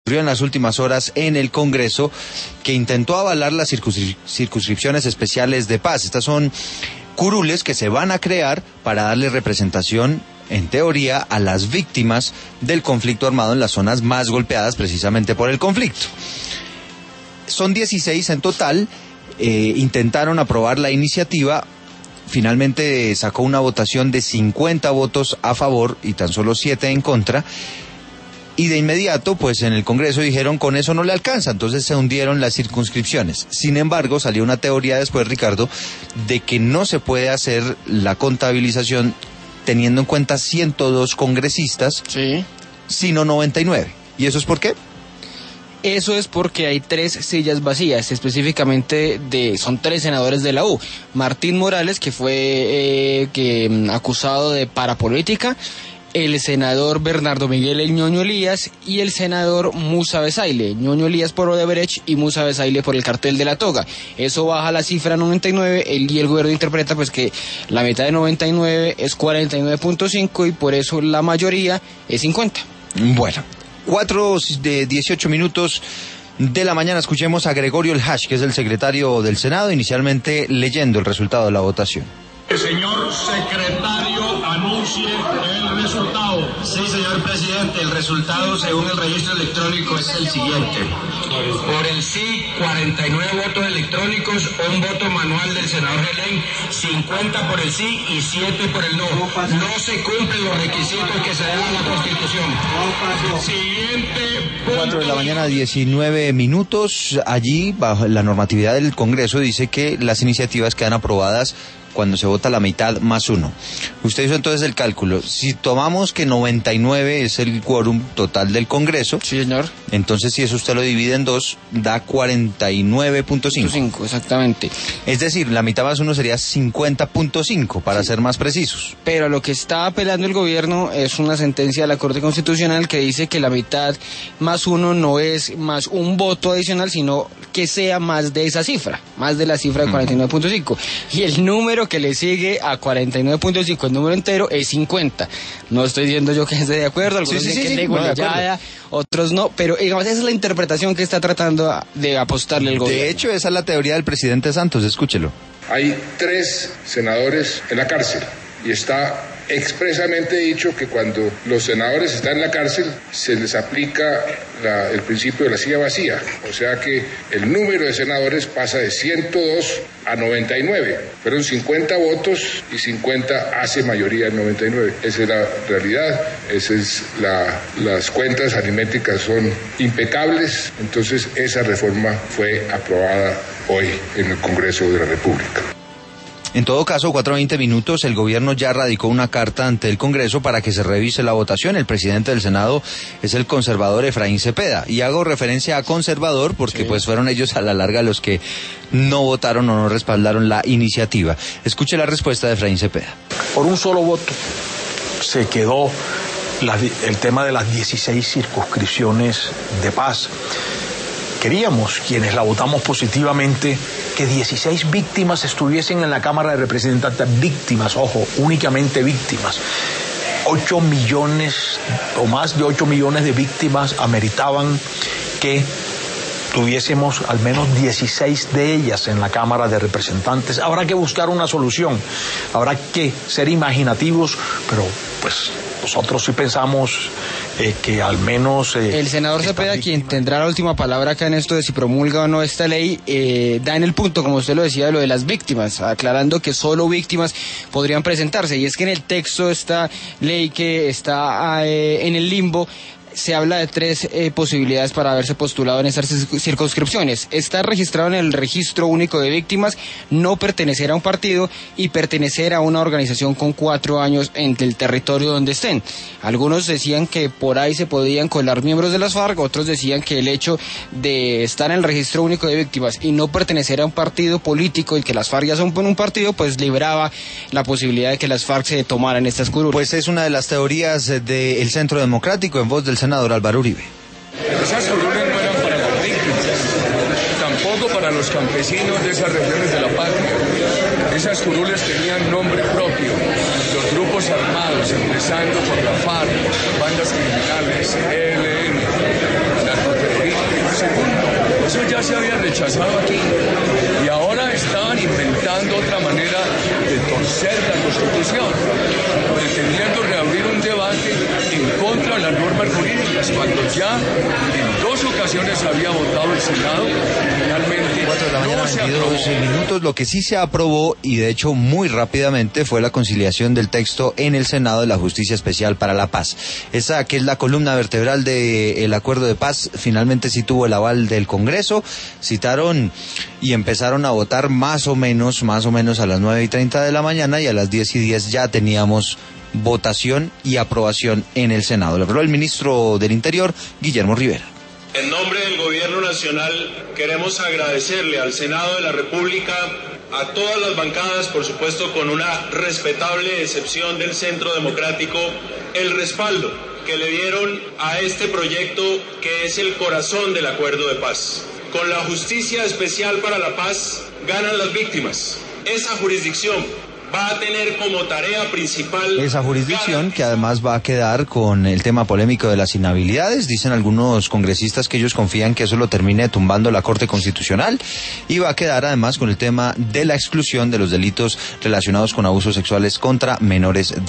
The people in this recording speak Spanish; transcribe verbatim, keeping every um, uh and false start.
en las últimas horas en el Congreso, que intentó avalar las circunscri- circunscripciones especiales de paz. Estas son curules que se van a crear para darle representación, en teoría, a las víctimas del conflicto armado en las zonas más golpeadas precisamente por el conflicto. Son dieciséis en total, eh, intentaron aprobar la iniciativa, finalmente sacó una votación de cincuenta votos a favor y tan solo siete en contra. Y de inmediato, pues en el Congreso dijeron, con eso no le alcanza, entonces se hundieron las circunscripciones. Sin embargo, salió una teoría después, Ricardo, de que no se puede hacer la contabilización teniendo en cuenta ciento dos congresistas, sí, sino noventa y nueve. ¿Y eso es por qué? Eso es porque hay tres sillas vacías, específicamente de son tres senadores de la U. Martín Morales, que fue eh, que, acusado de parapolítica, el senador Bernardo Miguel El Ñoño Elías y el senador Musa Besaile, Ñoño Elías por Odebrecht y Musa Besaile por el cartel de la toga. Eso baja la cifra a noventa y nueve, el, y el gobierno interpreta pues que la mitad de noventa y nueve es cuarenta y nueve punto cinco y por eso la mayoría es cincuenta. Bueno, cuatro de dieciocho minutos de la mañana, escuchemos a Gregorio El Hash, que es el secretario del Senado, inicialmente leyendo el resultado de la votación. El señor secretario anuncie el resultado. Sí, señor presidente, el resultado según el registro electrónico es el siguiente. Por el sí, cuarenta y nueve votos electrónicos, un voto manual del senador Gelén, cincuenta por el sí y siete por el no. No se cumplen los requisitos que se dan a la Constitución. Siguiente punto. cuatro de la mañana, diecinueve minutos. Allí, bajo la normatividad del Congreso, dice que las iniciativas quedan aprobadas cuando se vota la mitad más uno. Usted hizo entonces el cálculo. Si tomamos que noventa y nueve es el quórum total del Congreso, Sí, señor. entonces si eso usted lo divide en dos, da cuarenta y nueve punto cinco. cinco, exactamente. Es decir, la mitad más uno sería cincuenta punto cinco, para ser más precisos. Pero lo que está apelando el gobierno es una sentencia de la Corte Constitucional que dice que la mitad más uno no es más un voto adicional, sino que sea más de esa cifra, más de la cifra de cuarenta y nueve punto cinco. Y el número que le sigue a cuarenta y nueve punto cinco, el número entero, es cincuenta. No estoy diciendo yo que esté de acuerdo, algunos Sí, sí, dicen sí, que sí, es no, de negociada, otros no, pero digamos, esa es la interpretación que está tratando de apostarle el gobierno. De hecho, esa es la teoría del presidente Santos, escúchelo. Hay tres senadores en la cárcel y está expresamente dicho que cuando los senadores están en la cárcel se les aplica la, el principio de la silla vacía, o sea que el número de senadores pasa de ciento dos a noventa y nueve, fueron cincuenta votos y cincuenta hace mayoría en noventa y nueve, esa es la realidad, esa es la, las cuentas aritméticas son impecables, entonces esa reforma fue aprobada hoy en el Congreso de la República. En todo caso, cuatro a veinte minutos, el gobierno ya radicó una carta ante el Congreso para que se revise la votación. El presidente del Senado es el conservador Efraín Cepeda. Y hago referencia a conservador porque sí, pues fueron ellos a la larga los que no votaron o no respaldaron la iniciativa. Escuche la respuesta de Efraín Cepeda. Por un solo voto se quedó la, el tema de las dieciséis circunscripciones de paz. Queríamos, quienes la votamos positivamente, que dieciséis víctimas estuviesen en la Cámara de Representantes, víctimas, ojo, únicamente víctimas. ocho millones o más de ocho millones de víctimas ameritaban que tuviésemos al menos dieciséis de ellas en la Cámara de Representantes. Habrá que buscar una solución, habrá que ser imaginativos, pero pues nosotros sí pensamos eh, que al menos... Eh, el senador Cepeda, víctima... quien tendrá la última palabra acá en esto de si promulga o no esta ley, eh, da en el punto, como usted lo decía, de lo de las víctimas, aclarando que solo víctimas podrían presentarse. Y es que en el texto de esta ley que está eh, en el limbo, se habla de tres eh, posibilidades para haberse postulado en estas circunscripciones. Estar registrado en el registro único de víctimas, no pertenecer a un partido y pertenecer a una organización con cuatro años en el territorio donde estén. Algunos decían que por ahí se podían colar miembros de las FARC, otros decían que el hecho de estar en el registro único de víctimas y no pertenecer a un partido político y que las FARC ya son un partido, pues libraba la posibilidad de que las FARC se tomaran estas curules. Pues es una de las teorías del Centro Democrático en voz del senador Álvaro Uribe. Esas curules no eran para las víctimas, tampoco para los campesinos de esas regiones de la patria. Esas curules tenían nombre propio. Los grupos armados, empezando por la FARC, bandas criminales, E L N, narcotráfico, se había rechazado aquí y ahora estaban inventando otra manera de torcer la Constitución, pretendiendo reabrir un debate en contra de las normas jurídicas, cuando ya en dos ocasiones había votado el Senado, finalmente cuatro de la mañana, no se veintidós aprobó. minutos. Lo que sí se aprobó, y de hecho muy rápidamente, fue la conciliación del texto en el Senado de la Justicia Especial para la Paz. Esa que es la columna vertebral del acuerdo de paz, finalmente sí tuvo el aval del Congreso. Citaron y empezaron a votar más o menos, más o menos a las nueve y treinta de la mañana, y a las diez y diez ya teníamos votación y aprobación en el Senado. Lo habló el ministro del Interior, Guillermo Rivera. En nombre del Gobierno Nacional queremos agradecerle al Senado de la República, a todas las bancadas, por supuesto con una respetable excepción del Centro Democrático, el respaldo que le dieron a este proyecto que es el corazón del acuerdo de paz. Con la Justicia Especial para la Paz ganan las víctimas. Esa jurisdicción va a tener como tarea principal... Esa jurisdicción que además va a quedar con el tema polémico de las inhabilidades. Dicen algunos congresistas que ellos confían que eso lo termine tumbando la Corte Constitucional, y va a quedar además con el tema de la exclusión de los delitos relacionados con abusos sexuales contra menores de